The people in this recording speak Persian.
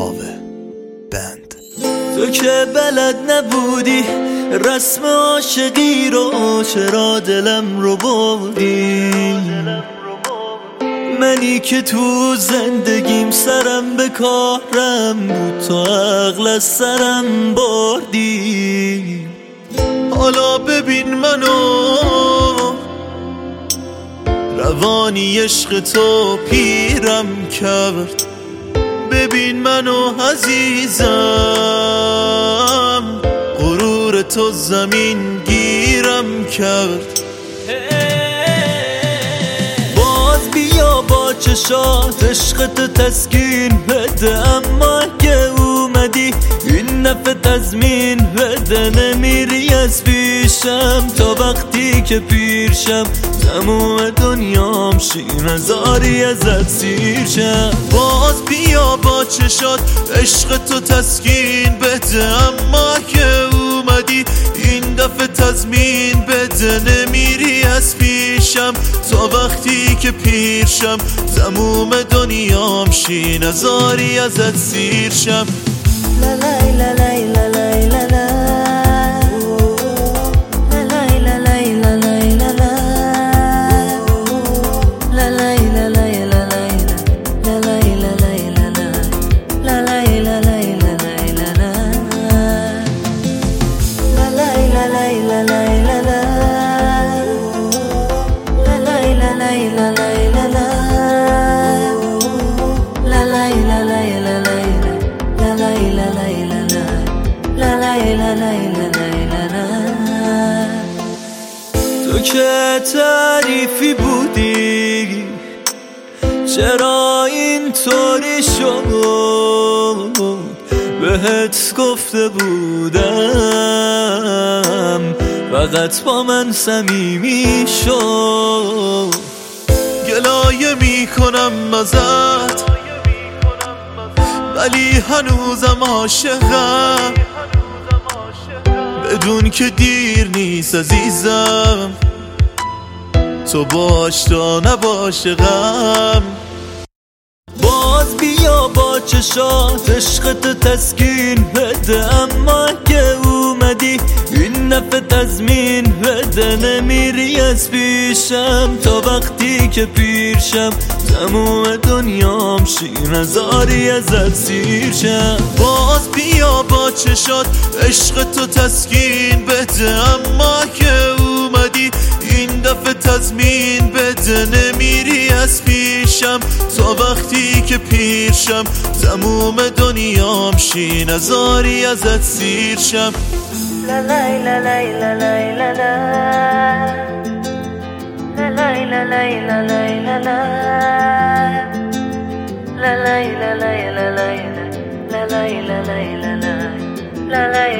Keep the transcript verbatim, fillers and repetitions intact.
کاوه بند. تو که بلد نبودی رسم عاشقی رو، چرا دلم رو بردی؟ منی که تو زندگیم سرم به کارم بود، تو عقل از سرم بردی. حالا ببین منو روانی عشق تو پیرم کرد، ببین منو عزیزم غرور تو زمین گیرم کرد. باز بیا با چشات عشق تو تسکین بده، اما که اومدی این نفع تضمین بده. نمیری از پیشم تا وقتی که پیرشم، تموم دنیام شین هزاری ازت سیر شم. باز بیا با چشات عشق تو تسکین بده، اما که اومدی این دفعه تضمین بده. نمیری از پیشم تا وقتی که پیرشم، تموم دنیام شین هزاری ازت سیر شم. لا لا لا لا لا لا لا تو که تعریفی بودی، چرا اینطوری شد؟ بهت گفته بودم فقط با من صمیمی شو. گلایه میکنم ازت ولی هنوزم عاشقم، بدون که دیر نیست عزیزم تو باش تا نباشه غم. باز بیا با چشات عشق تو تسکین بده، اما که اومدی این نفع تضمین بده. نمیری از پیشم تا وقتی که پیرشم، تموم دنیام شین هزاری ازت سیر شم. باز بیا با چشات عشق تو تسکین بده، اما که اومدی این دفعه تضمین بده. نمیری از پیشم تا وقتی که پیرشم، تموم دنیام شین هزاری ازت سیر شم. لا لا لا لا لا لا لا لا لا لا لا لا لا لا لا